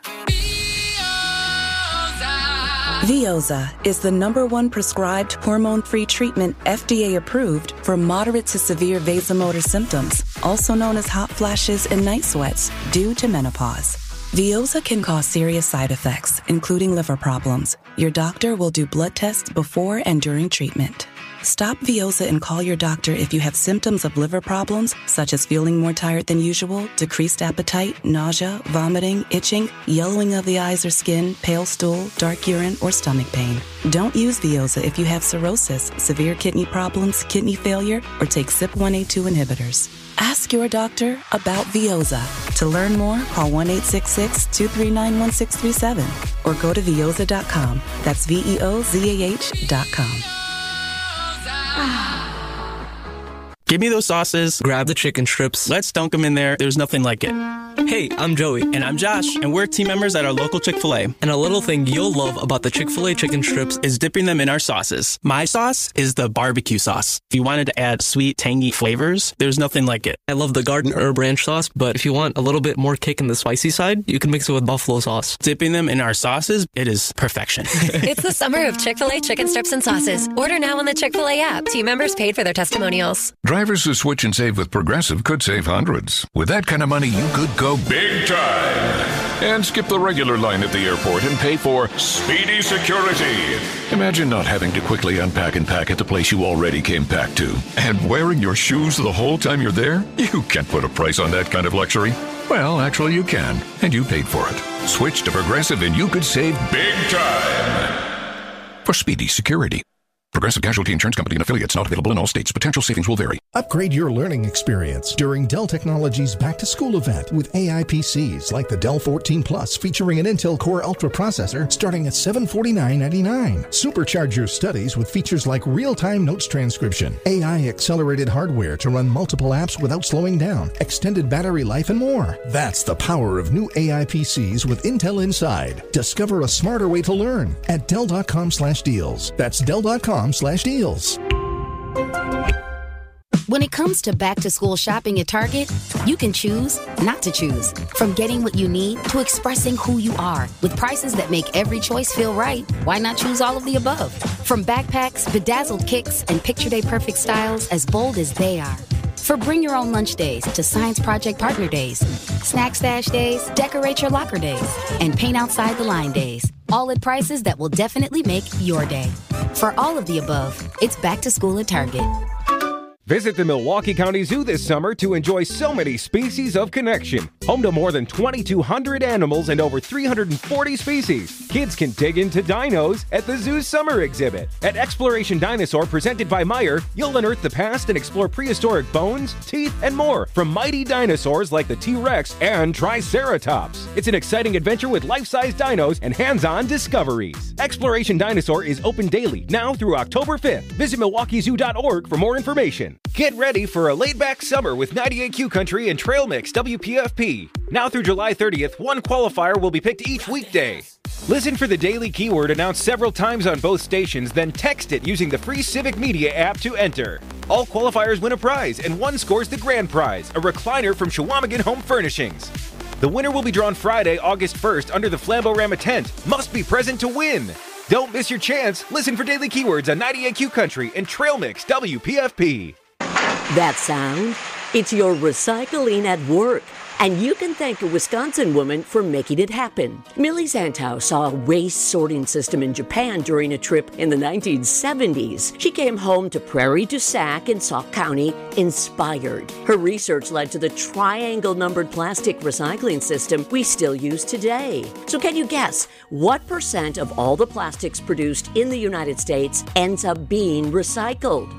Veoza is the number 1 prescribed hormone-free treatment FDA approved for moderate to severe vasomotor symptoms, also known as hot flashes and night sweats, due to menopause. Veoza can cause serious side effects, including liver problems. Your doctor will do blood tests before and during treatment. Stop Veoza and call your doctor if you have symptoms of liver problems, such as feeling more tired than usual, decreased appetite, nausea, vomiting, itching, yellowing of the eyes or skin, pale stool, dark urine, or stomach pain. Don't use Veoza if you have cirrhosis, severe kidney problems, kidney failure, or take CYP1A2 inhibitors. Ask your doctor about Veoza. To learn more, call 1-866-239-1637 or go to Veoza.com. That's VEOZAH.com. Give me those sauces, grab the chicken strips, let's dunk them in there. There's nothing like it. Hey, I'm Joey. And I'm Josh, and we're team members at our local Chick-fil-A. And a little thing you'll love about the Chick-fil-A chicken strips is dipping them in our sauces. My sauce is the barbecue sauce. If you wanted to add sweet, tangy flavors, there's nothing like it. I love the garden herb ranch sauce, but if you want a little bit more kick in the spicy side, you can mix it with buffalo sauce. Dipping them in our sauces, it is perfection. It's the summer of Chick-fil-A chicken strips and sauces. Order now on the Chick-fil-A app. Team members paid for their testimonials. Drivers who switch and save with Progressive could save hundreds. With that kind of money, you could go big time and skip the regular line at the airport and pay for Speedy Security. Imagine not having to quickly unpack and pack at the place you already came packed to. And wearing your shoes the whole time you're there? You can't put a price on that kind of luxury. Well, actually you can, and you paid for it. Switch to Progressive and you could save big time for Speedy Security. Progressive Casualty Insurance Company and affiliates, not available in all states. Potential savings will vary. Upgrade your learning experience during Dell Technologies Back to School event with AI PCs like the Dell 14 Plus featuring an Intel Core Ultra processor starting at $749.99. Supercharge your studies with features like real-time notes transcription, AI accelerated hardware to run multiple apps without slowing down, extended battery life, and more. That's the power of new AI PCs with Intel inside. Discover a smarter way to learn at Dell.com/deals. That's Dell.com/deals. When it comes to back-to-school shopping at Target, you can choose not to choose. From getting what you need to expressing who you are. With prices that make every choice feel right, why not choose all of the above? From backpacks, bedazzled kicks, and Picture Day Perfect styles as bold as they are. For bring your own lunch days to science project partner days, snack stash days, decorate your locker days, and paint outside the line days. All at prices that will definitely make your day. For all of the above, it's back to school at Target. Visit the Milwaukee County Zoo this summer to enjoy so many species of connection. Home to more than 2,200 animals and over 340 species. Kids can dig into dinos at the Zoo's summer exhibit. At Exploration Dinosaur, presented by Meijer, you'll unearth the past and explore prehistoric bones, teeth, and more from mighty dinosaurs like the T-Rex and Triceratops. It's an exciting adventure with life-size dinos and hands-on discoveries. Exploration Dinosaur is open daily, now through October 5th. Visit MilwaukeeZoo.org for more information. Get ready for a laid-back summer with 98Q Country and Trail Mix WPFP. Now through July 30th, one qualifier will be picked each weekday. Listen for the daily keyword announced several times on both stations, then text it using the free Civic Media app to enter. All qualifiers win a prize, and one scores the grand prize, a recliner from Chequamegon Home Furnishings. The winner will be drawn Friday, August 1st under the Flamborama tent. Must be present to win. Don't miss your chance. Listen for daily keywords on 98Q Country and Trail Mix WPFP. That sound? It's your recycling at work. And you can thank a Wisconsin woman for making it happen. Millie Zantow saw a waste sorting system in Japan during a trip in the 1970s. She came home to Prairie du Sac in Sauk County inspired. Her research led to the triangle-numbered plastic recycling system we still use today. So can you guess what % of all the plastics produced in the United States ends up being recycled?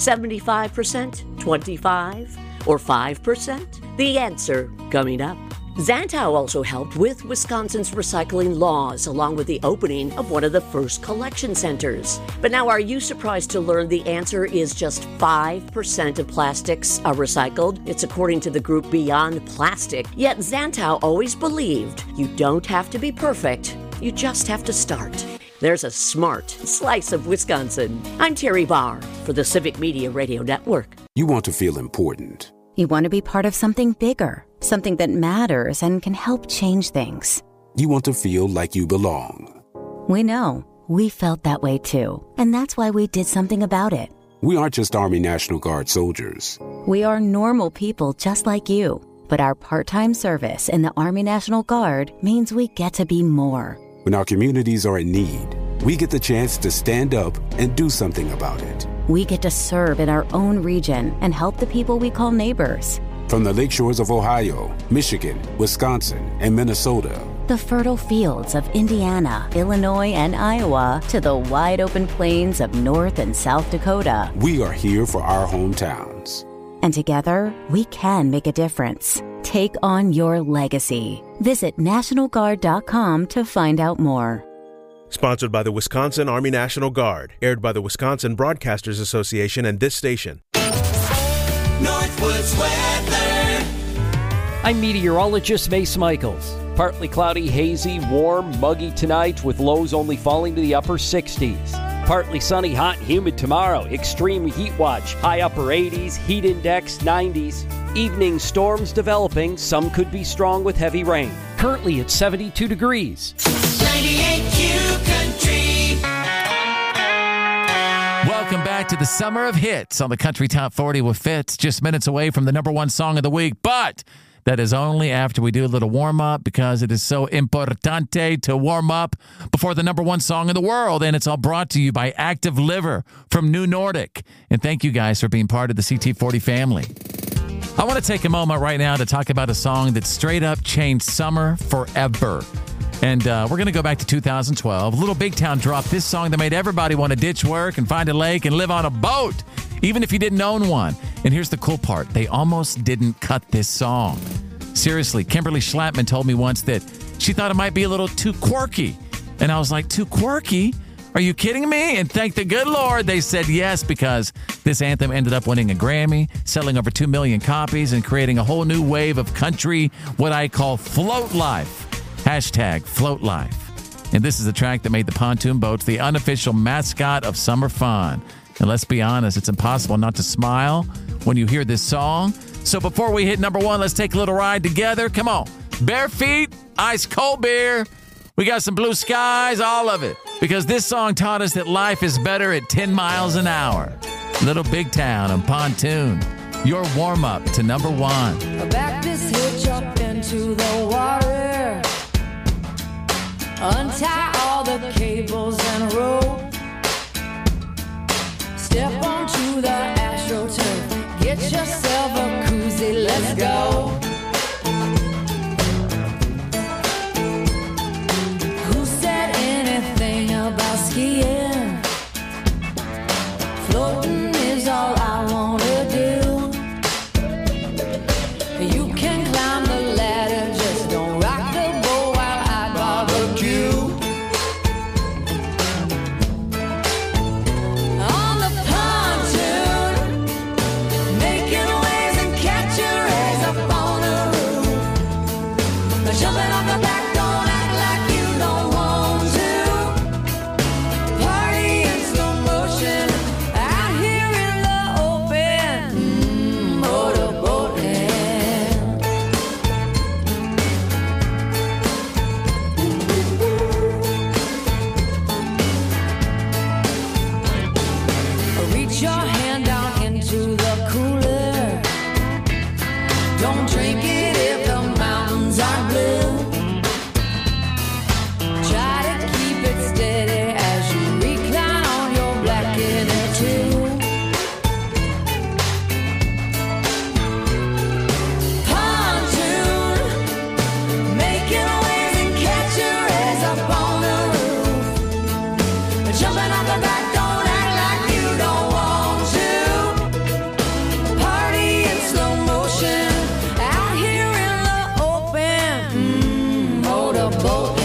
75%, 25%, or 5%? The answer coming up. Zantow also helped with Wisconsin's recycling laws, along with the opening of one of the first collection centers. But now, are you surprised to learn the answer is just 5% of plastics are recycled? It's according to the group Beyond Plastic. Yet Zantow always believed you don't have to be perfect, you just have to start. There's a smart slice of Wisconsin. I'm Terry Barr for the Civic Media Radio Network. You want to feel important. You want to be part of something bigger, something that matters and can help change things. You want to feel like you belong. We know. We felt that way too. And that's why we did something about it. We aren't just Army National Guard soldiers. We are normal people just like you. But our part-time service in the Army National Guard means we get to be more. When our communities are in need, we get the chance to stand up and do something about it. We get to serve in our own region and help the people we call neighbors. From the lakeshores of Ohio, Michigan, Wisconsin, and Minnesota. The fertile fields of Indiana, Illinois, and Iowa to the wide open plains of North and South Dakota. We are here for our hometowns. And together, we can make a difference. Take on your legacy. Visit NationalGuard.com to find out more. Sponsored by the Wisconsin Army National Guard. Aired by the Wisconsin Broadcasters Association and this station. Northwoods weather. I'm meteorologist Mace Michaels. Partly cloudy, hazy, warm, muggy tonight with lows only falling to the upper 60s. Partly sunny, hot, and humid tomorrow. Extreme heat watch. High upper 80s, heat index 90s. Evening storms developing. Some could be strong with heavy rain. Currently at 72 degrees. 98Q Country. Welcome back to the Summer of Hits on the Country Top 40 with Fitz. Just minutes away from the number one song of the week, but that is only after we do a little warm-up because it is so importante to warm up before the number one song in the world. And it's all brought to you by Active Liver from New Nordic. And thank you guys for being part of the CT40 family. I want to take a moment right now to talk about a song that straight up changed summer forever. And we're going to go back to 2012. Little Big Town dropped this song that made everybody want to ditch work and find a lake and live on a boat, even if you didn't own one. And here's the cool part. They almost didn't cut this song. Seriously, Kimberly Schlappman told me once that she thought it might be a little too quirky. And I was like, too quirky? Are you kidding me? And thank the good Lord they said yes, because this anthem ended up winning a Grammy, selling over 2 million copies, and creating a whole new wave of country, what I call float life. Hashtag float life. And this is the track that made the pontoon boats the unofficial mascot of summer fun. And let's be honest, it's impossible not to smile when you hear this song. So before we hit number one, let's take a little ride together. Come on. Bare feet, ice cold beer. We got some blue skies, all of it. Because this song taught us that life is better at 10 miles an hour. Little Big Town and Pontoon. Your warm-up to number one. Back this hitch up into the water. Untie all the cables and rope. Step onto the AstroTurf. Get yourself a koozie, let's go. Who said anything about skiing? Floating is all I wanna do. You can climb the ladder, just don't rock the boat while I barbecue. On the pontoon, making waves and catching rays up on the roof. Jumping off the back, don't act like you don't want to. Party in slow motion, out here in the open. Motorboating. Reach your hand down into the cooler. Don't drink it if the mountains are blue. Try to keep it steady as you recline on your blanket or two. Pontoon, making waves and catching rays up on the roof. Jumping off the back, don't act like you don't want to. Party in slow motion, out here in the open. Motorboating.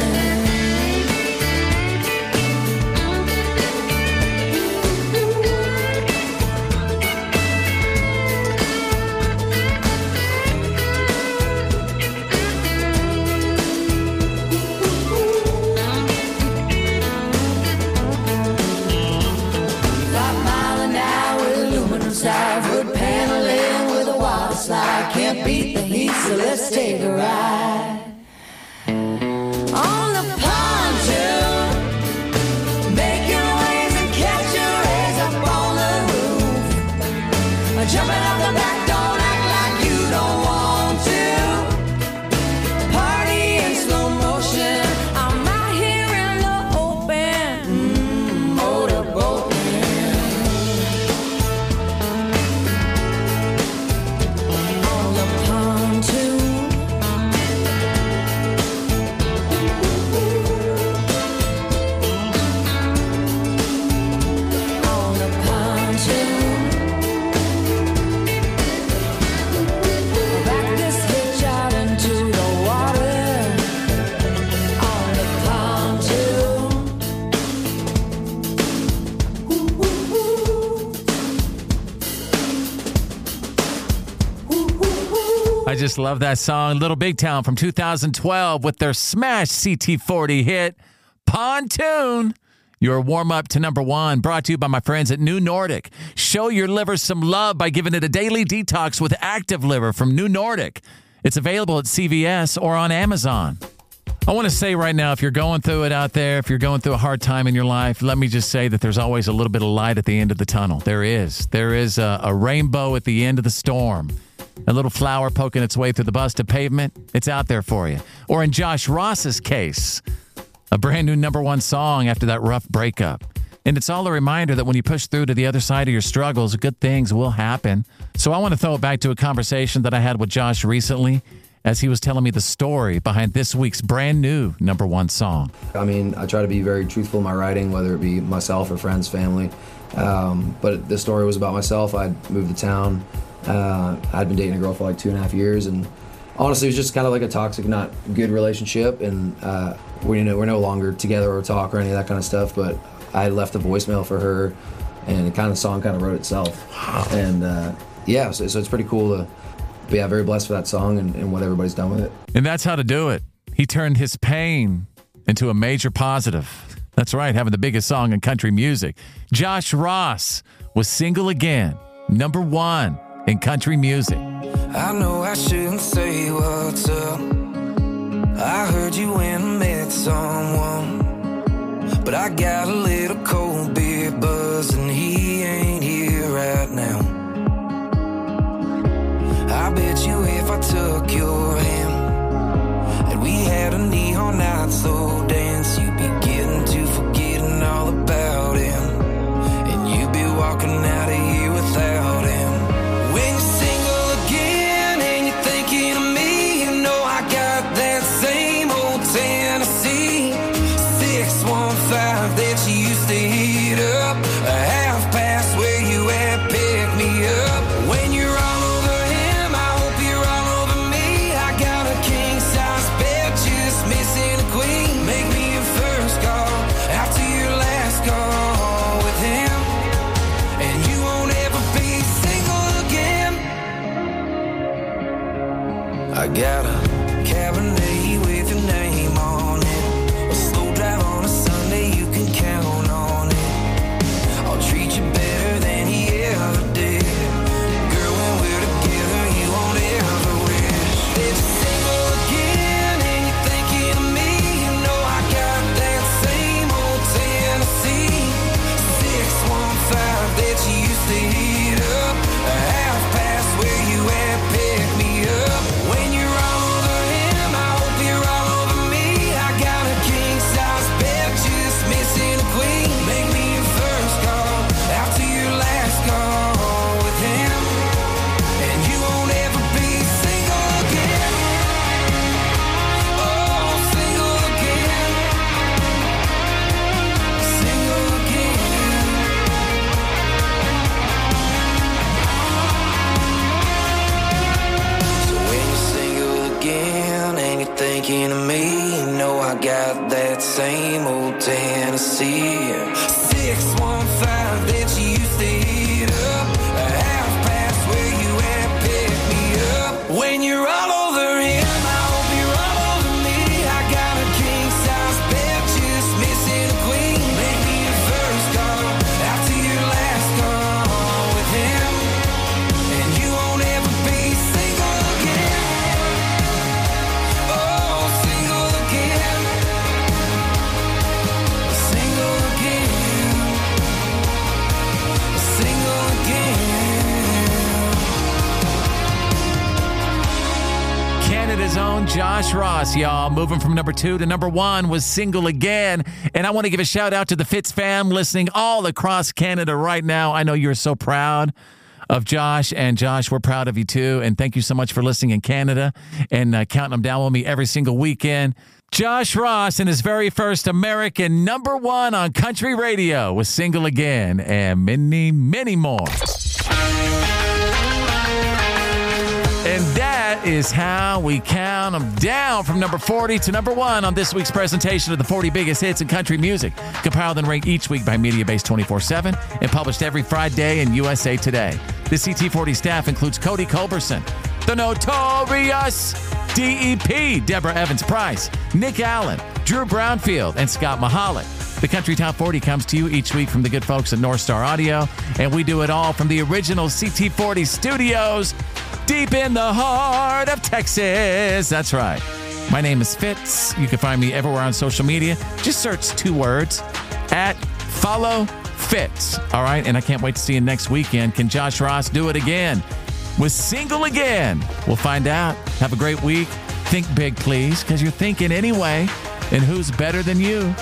Mile an hour, aluminum side, wood paneling with a water slide. Can't beat the heat, so let's take a ride. On the pontoon, making waves and catching rays up on the roof. Jumping off the back, don't act like you don't want to. Party in slow motion, I'm out here in the open. Motorboating. On the pontoon. On the pontoon. Back this hitch out into the water. On the pontoon. I just love that song. Little Big Town from 2012 with their smash CT40 hit, Pontoon. Your warm-up to number one, brought to you by my friends at New Nordic. Show your liver some love by giving it a daily detox with Active Liver from New Nordic. It's available at CVS or on Amazon. I want to say right now, if you're going through it out there, if you're going through a hard time in your life, let me just say that there's always a little bit of light at the end of the tunnel. There is. There is a rainbow at the end of the storm. A little flower poking its way through the busted pavement. It's out there for you. Or in Josh Ross's case, a brand new number one song after that rough breakup. And it's all a reminder that when you push through to the other side of your struggles, good things will happen. So I want to throw it back to a conversation that I had with Josh recently. as he was telling me the story behind this week's brand new #1 song. I mean, I try to be very truthful in my writing, whether it be myself or friends, family. But the story was about myself. I'd moved to town. I'd been dating a girl for like 2.5 years, and honestly, it was just kind of like a toxic, not good relationship. And we're no longer together or talk or any of that kind of stuff. But I left a voicemail for her, and the song kind of wrote itself. And so it's pretty cool to. But yeah, very blessed for that song and what everybody's done with it. And that's how to do it. He turned his pain into a major positive. That's right, having the biggest song in country music. Josh Ross was Single Again, #1 in country music. I know I shouldn't say what's up. I heard you when I met someone, but I got a little cold beer buzz and he ain't here right now. I bet you if I took your hand and we had a neon night slow dance, you'd be getting to forgetting all about him, and you'd be walking out of here without him. When you're single again and you're thinking of me, you know I got that same old Tennessee 615 that you used to heat up, a half past where you at, pick me up. When you're all over him, I hope you're all over me. I got a king size bed, just missing a queen. Make me your first call after your last call with him, and you won't ever be single again. I got a Cabernet with your name on it, a slow drive on a Sunday, you can count on it. I'll treat you better than he ever did. Girl, when we're together, you won't ever wish that you're single again and you're thinking of me. You know I got that same old Tennessee 615 that you used to heat up, a half past where you at, pick me up. When you're all over him, I hope you're all over me. I got a king size bed, just missing a queen. Make me your first call after your last call with him, and you won't ever be single again. Oh, single again. Single again. So when you're single again and you're thinking of me, you know I got that same old Tennessee 615 that you used to heat up, a half past where you at, pick me up. When you're all over him, I hope you're all over me. I got a king size bed, just missing a queen. Make me your first call after your last call with him, and you won't ever be single again. Oh, single again. Single again. Single again. Canada's own Josh Ross, y'all, moving from #2 to #1 was Single Again. And I want to give a shout out to the Fitz fam listening all across Canada right now. I know you're so proud of Josh, and Josh, we're proud of you too. And thank you so much for listening in Canada and counting them down with me every single weekend. Josh Ross and his very first American #1 on country radio was Single Again, and many, many more. And that is how we count them down from number 40 to #1 on this week's presentation of the 40 biggest hits in country music, compiled and ranked each week by MediaBase 24/7 and published every Friday in USA Today. The CT40 staff includes Cody Culberson, the notorious DEP, Deborah Evans-Price, Nick Allen, Drew Brownfield, and Scott Mahalik. The Country Top 40 comes to you each week from the good folks at North Star Audio, and we do it all from the original CT40 studios deep in the heart of Texas. That's right. My name is Fitz. You can find me everywhere on social media. Just search 2 words, @FollowFitz. All right, and I can't wait to see you next weekend. Can Josh Ross do it again? Was Single Again? We'll find out. Have a great week. Think big, please, because you're thinking anyway. And who's better than you?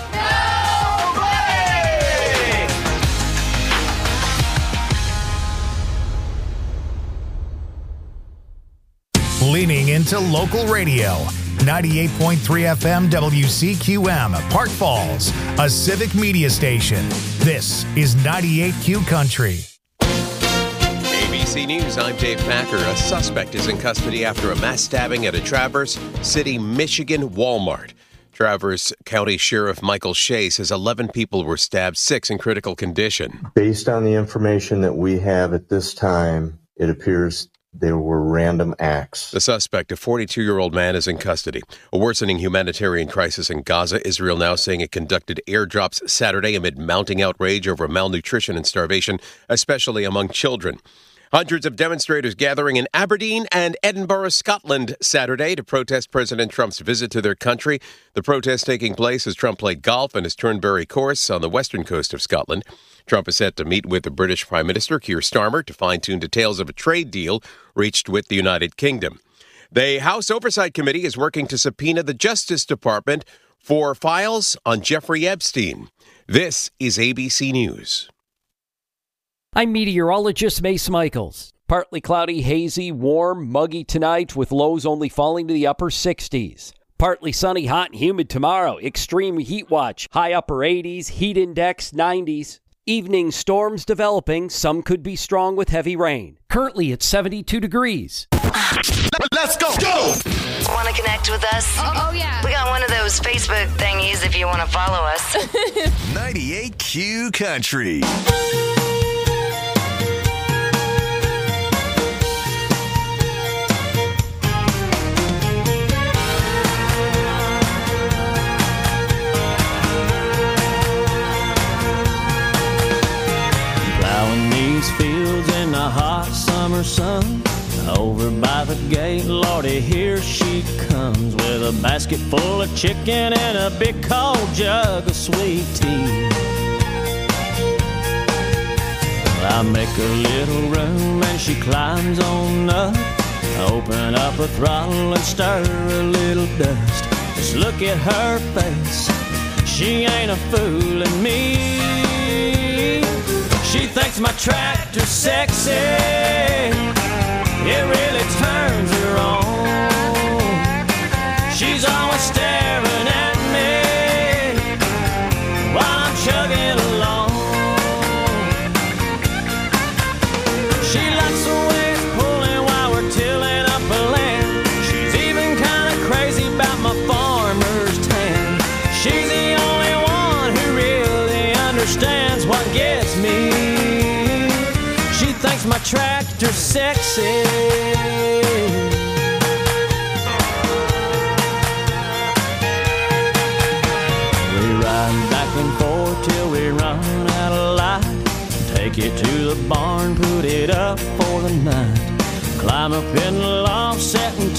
leaning into local radio. 98.3 FM WCQM, Park Falls, a civic media station. This is 98Q Country. ABC News, I'm Dave Packer. A suspect is in custody after a mass stabbing at a Traverse City, Michigan Walmart. Traverse County Sheriff Michael Shea says 11 people were stabbed, 6 in critical condition. Based on the information that we have at this time, it appears there were random acts. The suspect, a 42-year-old man, is in custody. A worsening humanitarian crisis in Gaza. Israel now saying it conducted airdrops Saturday amid mounting outrage over malnutrition and starvation, especially among children. Hundreds of demonstrators gathering in Aberdeen and Edinburgh, Scotland, Saturday to protest President Trump's visit to their country. The protest taking place as Trump played golf in his Turnberry course on the western coast of Scotland. Trump is set to meet with the British Prime Minister, Keir Starmer, to fine-tune details of a trade deal reached with the United Kingdom. The House Oversight Committee is working to subpoena the Justice Department for files on Jeffrey Epstein. This is ABC News. I'm meteorologist Mace Michaels. Partly cloudy, hazy, warm, muggy tonight with lows only falling to the upper 60s. Partly sunny, hot, and humid tomorrow. Extreme heat watch, high upper 80s, heat index 90s. Evening storms developing, some could be strong with heavy rain. Currently at 72 degrees. Let's go! Go! Want to connect with us? Oh, yeah. We got one of those Facebook thingies if you want to follow us. 98Q Country. Fields in the hot summer sun. Over by the gate, Lordy, here she comes with a basket full of chicken and a big cold jug of sweet tea. I make a little room and she climbs on up. Open up a throttle and stir a little dust. Just look at her face, she ain't a fooling me. She thinks my tractor's sexy, it really turns her on. She's always staring at me while I'm chugging along. She likes the way it's pulling while we're tilling up a land. She's even kind of crazy about my farmer's tan. She's the only one who really understands what gets me. Thinks my tractor's sexy. We ride back and forth till we run out of light. Take it to the barn, put it up for the night. Climb up in the loft, set and